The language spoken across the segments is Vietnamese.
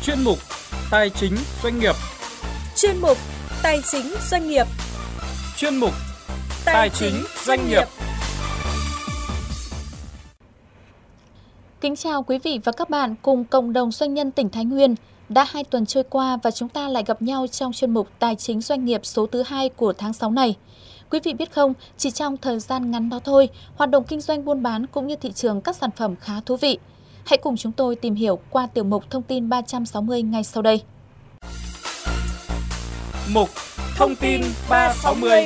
Chuyên mục Tài chính doanh nghiệp. Chuyên mục Tài chính doanh nghiệp. Chuyên mục Tài chính doanh nghiệp. Kính chào quý vị và các bạn cùng cộng đồng doanh nhân tỉnh Thái Nguyên. Đã 2 tuần trôi qua và chúng ta lại gặp nhau trong chuyên mục Tài chính doanh nghiệp số thứ 2 của tháng 6 này. Quý vị biết không, chỉ trong thời gian ngắn đó thôi, hoạt động kinh doanh buôn bán cũng như thị trường các sản phẩm khá thú vị. Hãy cùng chúng tôi tìm hiểu qua tiểu mục Thông tin 360 ngay sau đây. Mục Thông tin 360.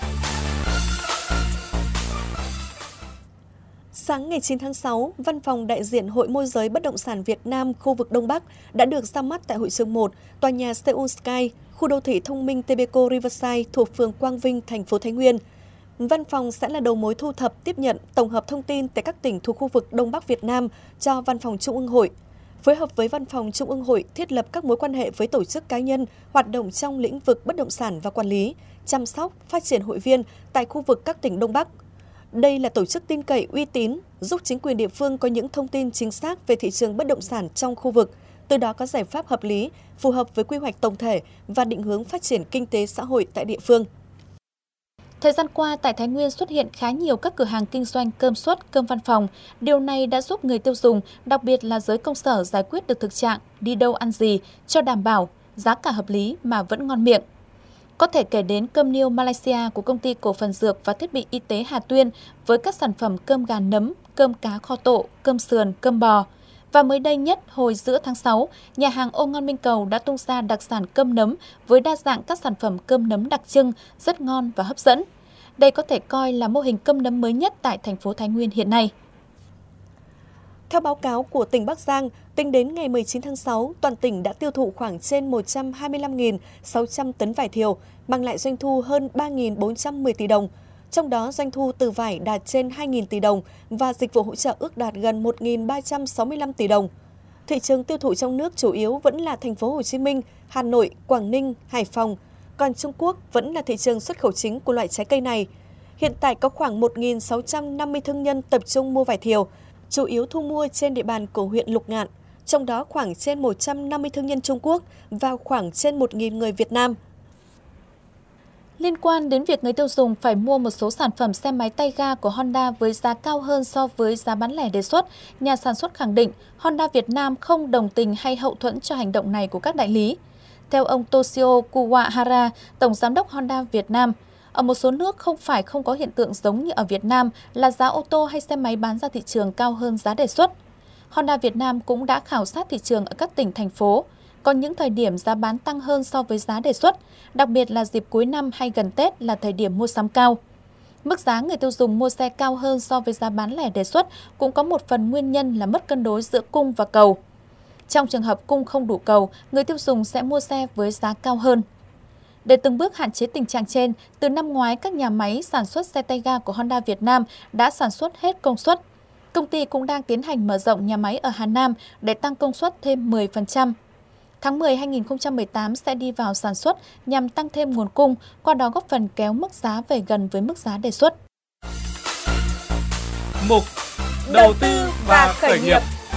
Sáng ngày 9 tháng 6, Văn phòng đại diện Hội môi giới bất động sản Việt Nam khu vực Đông Bắc đã được ra mắt tại hội trường 1, tòa nhà Seoul Sky, khu đô thị thông minh Tbeco Riverside thuộc phường Quang Vinh, thành phố Thái Nguyên. Văn phòng sẽ là đầu mối thu thập, tiếp nhận, tổng hợp thông tin tại các tỉnh thuộc khu vực Đông Bắc Việt Nam cho Văn phòng Trung ương Hội. Phối hợp với Văn phòng Trung ương Hội thiết lập các mối quan hệ với tổ chức cá nhân hoạt động trong lĩnh vực bất động sản và quản lý, chăm sóc, phát triển hội viên tại khu vực các tỉnh Đông Bắc. Đây là tổ chức tin cậy, uy tín, giúp chính quyền địa phương có những thông tin chính xác về thị trường bất động sản trong khu vực, từ đó có giải pháp hợp lý, phù hợp với quy hoạch tổng thể và định hướng phát triển kinh tế xã hội tại địa phương. Thời gian qua, tại Thái Nguyên xuất hiện khá nhiều các cửa hàng kinh doanh cơm suất, cơm văn phòng. Điều này đã giúp người tiêu dùng, đặc biệt là giới công sở giải quyết được thực trạng đi đâu ăn gì cho đảm bảo, giá cả hợp lý mà vẫn ngon miệng. Có thể kể đến cơm niêu Malaysia của Công ty Cổ phần Dược và Thiết bị Y tế Hà Tuyên với các sản phẩm cơm gà nấm, cơm cá kho tộ, cơm sườn, cơm bò. Và mới đây nhất, hồi giữa tháng 6, nhà hàng Ô Ngon Minh Cầu đã tung ra đặc sản cơm nấm với đa dạng các sản phẩm cơm nấm đặc trưng, rất ngon và hấp dẫn. Đây có thể coi là mô hình cơm nấm mới nhất tại thành phố Thái Nguyên hiện nay. Theo báo cáo của tỉnh Bắc Giang, tính đến ngày 19 tháng 6, toàn tỉnh đã tiêu thụ khoảng trên 125.600 tấn vải thiều, mang lại doanh thu hơn 3.410 tỷ đồng. Trong đó, doanh thu từ vải đạt trên 2.000 tỷ đồng và dịch vụ hỗ trợ ước đạt gần 1.365 tỷ đồng. Thị trường tiêu thụ trong nước chủ yếu vẫn là thành phố Hồ Chí Minh, Hà Nội, Quảng Ninh, Hải Phòng, còn Trung Quốc vẫn là thị trường xuất khẩu chính của loại trái cây này. Hiện tại có khoảng 1.650 thương nhân tập trung mua vải thiều, chủ yếu thu mua trên địa bàn của huyện Lục Ngạn, trong đó khoảng trên 150 thương nhân Trung Quốc và khoảng trên 1.000 người Việt Nam. Liên quan đến việc người tiêu dùng phải mua một số sản phẩm xe máy tay ga của Honda với giá cao hơn so với giá bán lẻ đề xuất, nhà sản xuất khẳng định Honda Việt Nam không đồng tình hay hậu thuẫn cho hành động này của các đại lý. Theo ông Toshio Kuwahara, Tổng Giám đốc Honda Việt Nam, ở một số nước không có hiện tượng giống như ở Việt Nam là giá ô tô hay xe máy bán ra thị trường cao hơn giá đề xuất. Honda Việt Nam cũng đã khảo sát thị trường ở các tỉnh, thành phố. Có những thời điểm giá bán tăng hơn so với giá đề xuất, đặc biệt là dịp cuối năm hay gần Tết là thời điểm mua sắm cao. Mức giá người tiêu dùng mua xe cao hơn so với giá bán lẻ đề xuất cũng có một phần nguyên nhân là mất cân đối giữa cung và cầu. Trong trường hợp cung không đủ cầu, người tiêu dùng sẽ mua xe với giá cao hơn. Để từng bước hạn chế tình trạng trên, từ năm ngoái các nhà máy sản xuất xe tay ga của Honda Việt Nam đã sản xuất hết công suất. Công ty cũng đang tiến hành mở rộng nhà máy ở Hà Nam để tăng công suất thêm 10%. Tháng 10 2018 sẽ đi vào sản xuất nhằm tăng thêm nguồn cung, qua đó góp phần kéo mức giá về gần với mức giá đề xuất. Mục Đầu tư và khởi nghiệp.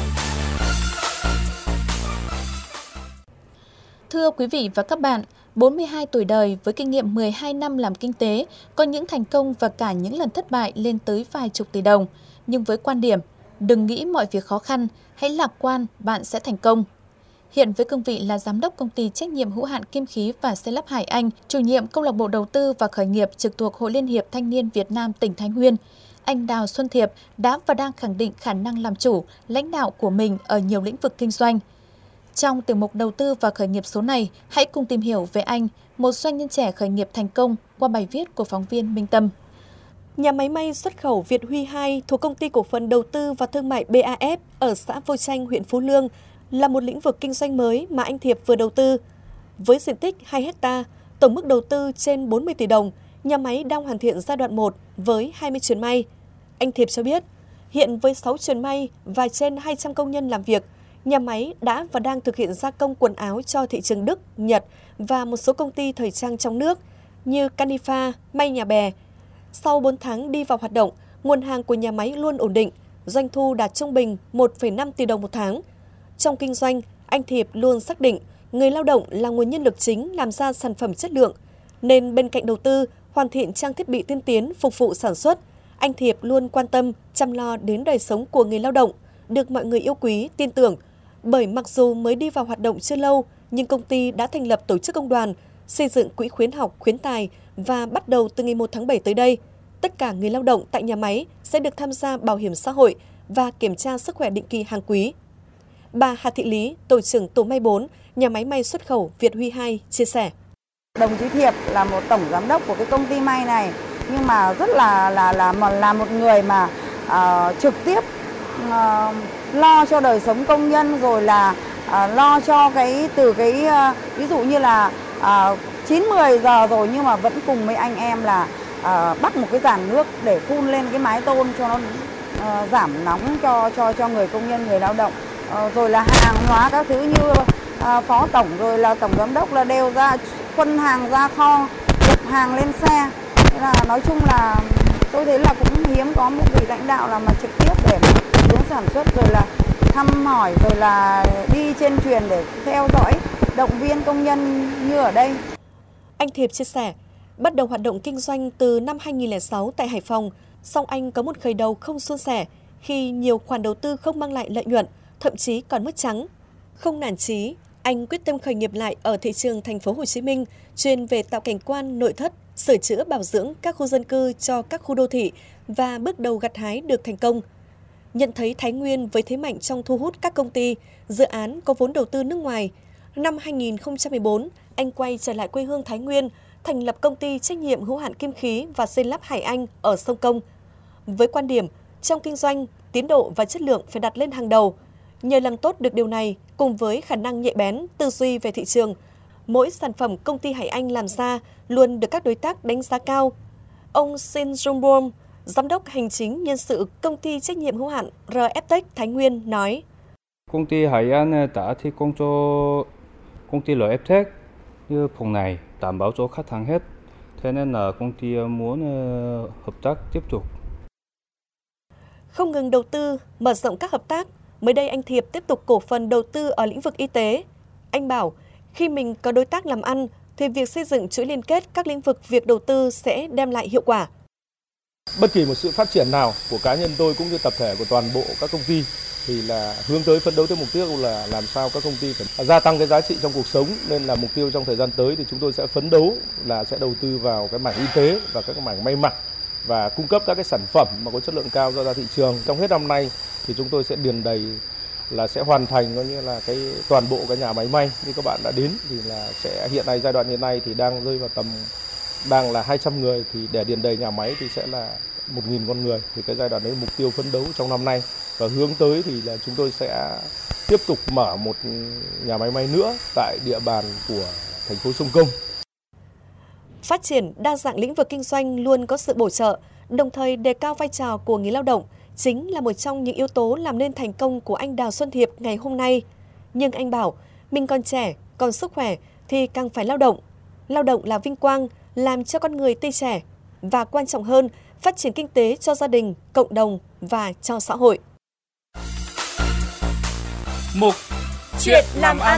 Thưa quý vị và các bạn, 42 tuổi đời với kinh nghiệm 12 năm làm kinh tế, có những thành công và cả những lần thất bại lên tới vài chục tỷ đồng. Nhưng với quan điểm, đừng nghĩ mọi việc khó khăn, hãy lạc quan, bạn sẽ thành công. Hiện với cương vị là Giám đốc Công ty Trách nhiệm hữu hạn Kim khí và Xây lắp Hải Anh, chủ nhiệm Câu lạc bộ Đầu tư và Khởi nghiệp trực thuộc Hội Liên hiệp Thanh niên Việt Nam tỉnh Thái Nguyên, anh Đào Xuân Thiệp đã và đang khẳng định khả năng làm chủ, lãnh đạo của mình ở nhiều lĩnh vực kinh doanh. Trong tiểu mục Đầu tư và Khởi nghiệp số này, hãy cùng tìm hiểu về anh, một doanh nhân trẻ khởi nghiệp thành công qua bài viết của phóng viên Minh Tâm. Nhà máy may xuất khẩu Việt Huy 2 thuộc Công ty Cổ phần Đầu tư và Thương mại BAF ở xã Vô Chanh, huyện Phú Lương là một lĩnh vực kinh doanh mới mà anh Thiệp vừa đầu tư. Với diện tích 2 hecta, tổng mức đầu tư trên 40 tỷ đồng, nhà máy đang hoàn thiện giai đoạn 1 với 20 chuyền may. Anh Thiệp cho biết, hiện với 6 chuyền may và trên 200 công nhân làm việc, nhà máy đã và đang thực hiện gia công quần áo cho thị trường Đức, Nhật và một số công ty thời trang trong nước như Canifa, May Nhà Bè. Sau 4 tháng đi vào hoạt động, nguồn hàng của nhà máy luôn ổn định, doanh thu đạt trung bình 1,5 tỷ đồng một tháng. Trong kinh doanh, Anh Thiệp luôn xác định người lao động là nguồn nhân lực chính làm ra sản phẩm chất lượng, nên bên cạnh đầu tư, hoàn thiện trang thiết bị tiên tiến phục vụ sản xuất, anh Thiệp luôn quan tâm, chăm lo đến đời sống của người lao động, được mọi người yêu quý, tin tưởng. Bởi mặc dù mới đi vào hoạt động chưa lâu, nhưng công ty đã thành lập tổ chức công đoàn, xây dựng quỹ khuyến học, khuyến tài và bắt đầu từ ngày 1 tháng 7 tới đây, tất cả người lao động tại nhà máy sẽ được tham gia bảo hiểm xã hội và kiểm tra sức khỏe định kỳ hàng quý. Bà Hà Thị Lý, tổ trưởng tổ may 4, nhà máy may xuất khẩu Việt Huy 2 chia sẻ. Đồng chí Thiệp là một tổng giám đốc của cái công ty may này, nhưng mà rất là một người mà trực tiếp lo cho đời sống công nhân, rồi là lo cho ví dụ như là 9-10 giờ rồi nhưng mà vẫn cùng với anh em là bắt một cái dàn nước để phun lên cái mái tôn cho nó giảm nóng cho người công nhân, người lao động. Rồi là hàng hóa các thứ như phó tổng rồi là tổng giám đốc là đều ra phân hàng ra kho, nhập hàng lên xe. Thế là nói chung là tôi thấy là cũng hiếm có một vị lãnh đạo là mà trực tiếp để xuống sản xuất, rồi là thăm hỏi, rồi là đi trên truyền để theo dõi, động viên công nhân như ở đây. Anh Thiệp chia sẻ, bắt đầu hoạt động kinh doanh từ năm 2006 tại Hải Phòng, song anh có một khởi đầu không suôn sẻ khi nhiều khoản đầu tư không mang lại lợi nhuận, thậm chí còn mất trắng. Không nản chí, anh quyết tâm khởi nghiệp lại ở thị trường thành phố Hồ Chí Minh, chuyên về tạo cảnh quan nội thất, sửa chữa bảo dưỡng các khu dân cư cho các khu đô thị và bước đầu gặt hái được thành công. Nhận thấy Thái Nguyên với thế mạnh trong thu hút các công ty, dự án có vốn đầu tư nước ngoài, năm 2014, anh quay trở lại quê hương Thái Nguyên, thành lập công ty trách nhiệm hữu hạn kim khí và xây lắp Hải Anh ở Sông Công. Với quan điểm, trong kinh doanh, tiến độ và chất lượng phải đặt lên hàng đầu. Nhờ làm tốt được điều này, cùng với khả năng nhạy bén, tư duy về thị trường, mỗi sản phẩm công ty Hải Anh làm ra luôn được các đối tác đánh giá cao. Ông Shin Jungbom, Giám đốc hành chính nhân sự công ty trách nhiệm hữu hạn RFTech Thái Nguyên nói: Công ty Hải Anh đã thi công cho công ty RFTech như phòng này, đảm bảo cho khách hàng hết. Thế nên là công ty muốn hợp tác tiếp tục. Không ngừng đầu tư, mở rộng các hợp tác, mới đây anh Thiệp tiếp tục cổ phần đầu tư ở lĩnh vực y tế. Anh bảo, khi mình có đối tác làm ăn, thì việc xây dựng chuỗi liên kết các lĩnh vực việc đầu tư sẽ đem lại hiệu quả. Bất kỳ một sự phát triển nào của cá nhân tôi cũng như tập thể của toàn bộ các công ty thì là hướng tới phấn đấu tới mục tiêu là làm sao các công ty phải gia tăng cái giá trị trong cuộc sống, nên là mục tiêu trong thời gian tới thì chúng tôi sẽ phấn đấu là sẽ đầu tư vào cái mảng y tế và các mảng may mặc và cung cấp các cái sản phẩm mà có chất lượng cao ra thị trường. Trong hết năm nay thì chúng tôi sẽ điền đầy là sẽ hoàn thành coi như là cái toàn bộ cái nhà máy may như các bạn đã đến thì là sẽ giai đoạn hiện nay thì đang rơi vào đang là 200 người, thì để điền đầy nhà máy thì sẽ là 1.000 con người, thì cái giai đoạn đấy mục tiêu phấn đấu trong năm nay, và hướng tới thì là chúng tôi sẽ tiếp tục mở một nhà máy may nữa tại địa bàn của thành phố Sông Công. Phát triển đa dạng lĩnh vực kinh doanh luôn có sự bổ trợ, đồng thời đề cao vai trò của người lao động chính là một trong những yếu tố làm nên thành công của anh Đào Xuân Thiệp ngày hôm nay. Nhưng anh bảo, mình còn trẻ, còn sức khỏe thì càng phải lao động. Lao động là vinh quang, làm cho con người tươi trẻ và quan trọng hơn, phát triển kinh tế cho gia đình, cộng đồng và cho xã hội. Mục Chuyện làm ăn.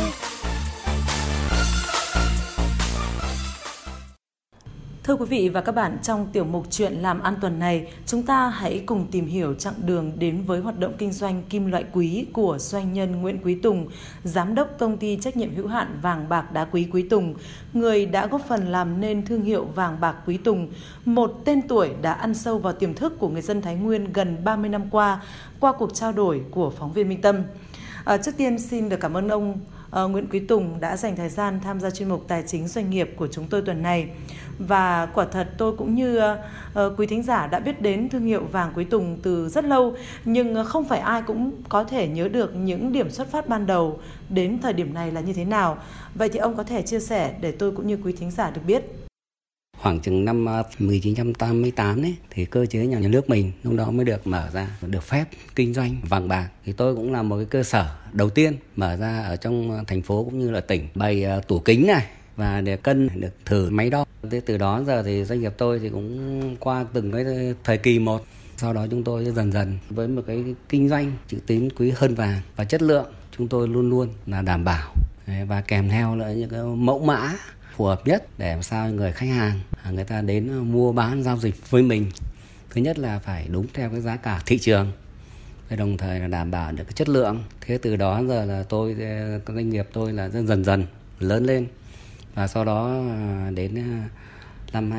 Thưa quý vị và các bạn, trong tiểu mục Chuyện làm ăn tuần này, chúng ta hãy cùng tìm hiểu chặng đường đến với hoạt động kinh doanh kim loại quý của doanh nhân Nguyễn Quý Tùng, giám đốc công ty trách nhiệm hữu hạn vàng bạc đá quý Quý Tùng, người đã góp phần làm nên thương hiệu vàng bạc Quý Tùng, một tên tuổi đã ăn sâu vào tiềm thức của người dân Thái Nguyên gần 30 năm qua cuộc trao đổi của phóng viên Minh Tâm. Trước tiên xin được cảm ơn ông Nguyễn Quý Tùng đã dành thời gian tham gia chuyên mục Tài chính Doanh nghiệp của chúng tôi tuần này. Và quả thật tôi cũng như quý thính giả đã biết đến thương hiệu vàng Quý Tùng từ rất lâu, nhưng không phải ai cũng có thể nhớ được những điểm xuất phát ban đầu đến thời điểm này là như thế nào. Vậy thì ông có thể chia sẻ để tôi cũng như quý thính giả được biết. Khoảng chừng năm 1988 ấy, thì cơ chế nhà nước mình lúc đó mới được mở ra, được phép kinh doanh vàng bạc. Thì tôi cũng là một cái cơ sở đầu tiên mở ra ở trong thành phố cũng như là tỉnh, bày tủ kính này và để cân, được thử máy đo. Từ đó giờ thì doanh nghiệp tôi thì cũng qua từng cái thời kỳ một. Sau đó chúng tôi dần dần với một cái kinh doanh chữ tín quý hơn vàng và chất lượng chúng tôi luôn luôn là đảm bảo và kèm theo là những cái mẫu mã phù hợp nhất để làm sao người khách hàng người ta đến mua bán giao dịch với mình. Thứ nhất là phải đúng theo cái giá cả thị trường, đồng thời là đảm bảo được cái chất lượng. Thế từ đó giờ là các doanh nghiệp tôi là dần dần lớn lên, và sau đó đến năm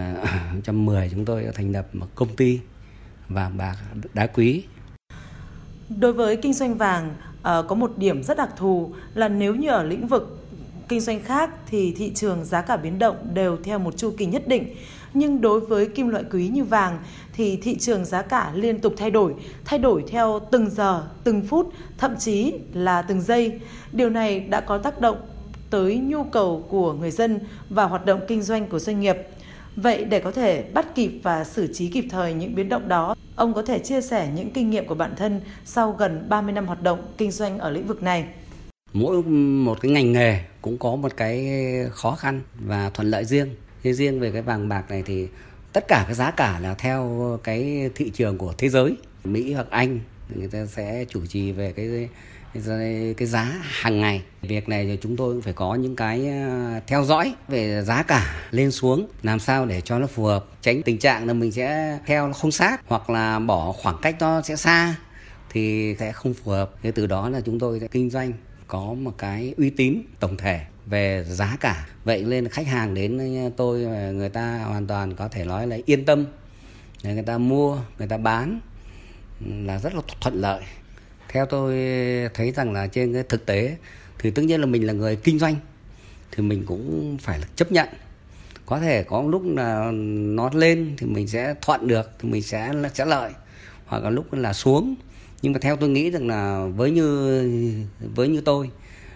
2010 chúng tôi thành lập một công ty vàng bạc đá quý. Đối với kinh doanh vàng có một điểm rất đặc thù là nếu như ở lĩnh vực kinh doanh khác thì thị trường giá cả biến động đều theo một chu kỳ nhất định. Nhưng đối với kim loại quý như vàng thì thị trường giá cả liên tục thay đổi theo từng giờ, từng phút, thậm chí là từng giây. Điều này đã có tác động tới nhu cầu của người dân và hoạt động kinh doanh của doanh nghiệp. Vậy để có thể bắt kịp và xử trí kịp thời những biến động đó, ông có thể chia sẻ những kinh nghiệm của bản thân sau gần 30 năm hoạt động kinh doanh ở lĩnh vực này. Mỗi một cái ngành nghề cũng có một cái khó khăn và thuận lợi riêng. Riêng về cái vàng bạc này thì tất cả cái giá cả là theo cái thị trường của thế giới. Mỹ hoặc Anh người ta sẽ chủ trì về cái giá hàng ngày. Việc này thì chúng tôi cũng phải có những cái theo dõi về giá cả lên xuống, làm sao để cho nó phù hợp, tránh tình trạng là mình sẽ theo nó không sát hoặc là bỏ khoảng cách nó sẽ xa thì sẽ không phù hợp. Thế từ đó là chúng tôi sẽ kinh doanh có một cái uy tín tổng thể về giá cả. Vậy nên khách hàng đến tôi người ta hoàn toàn có thể nói là yên tâm, người ta mua, người ta bán là rất là thuận lợi. Theo tôi thấy rằng là trên cái thực tế thì tất nhiên là mình là người kinh doanh thì mình cũng phải chấp nhận. Có thể có lúc là nó lên thì mình sẽ thuận được thì mình sẽ lợi, hoặc là lúc là xuống. Nhưng mà theo tôi nghĩ rằng là với như tôi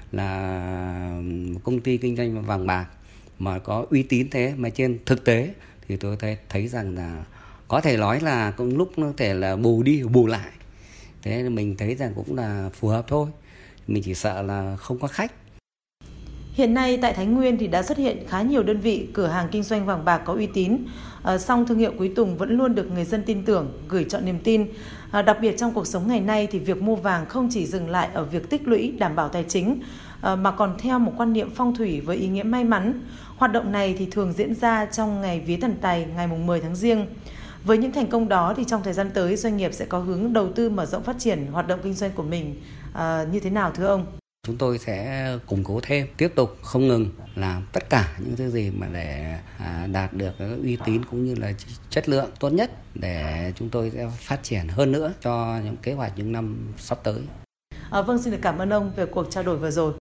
là một công ty kinh doanh vàng bạc mà có uy tín thế, mà trên thực tế thì tôi thấy rằng là có thể nói là có lúc nó có thể là bù đi bù lại. Thế nên mình thấy rằng cũng là phù hợp thôi. Mình chỉ sợ là không có khách. Hiện nay tại Thái Nguyên thì đã xuất hiện khá nhiều đơn vị cửa hàng kinh doanh vàng bạc có uy tín. Song thương hiệu Quý Tùng vẫn luôn được người dân tin tưởng, gửi trọn niềm tin. Đặc biệt trong cuộc sống ngày nay thì việc mua vàng không chỉ dừng lại ở việc tích lũy đảm bảo tài chính, mà còn theo một quan niệm phong thủy với ý nghĩa may mắn. Hoạt động này thì thường diễn ra trong ngày Vía Thần Tài, ngày 10 tháng Giêng. Với những thành công đó thì trong thời gian tới doanh nghiệp sẽ có hướng đầu tư mở rộng phát triển hoạt động kinh doanh của mình như thế nào thưa ông? Chúng tôi sẽ củng cố thêm, tiếp tục không ngừng làm tất cả những thứ gì mà để đạt được cái uy tín cũng như là chất lượng tốt nhất để chúng tôi sẽ phát triển hơn nữa cho những kế hoạch những năm sắp tới. Vâng, xin được cảm ơn ông về cuộc trao đổi vừa rồi.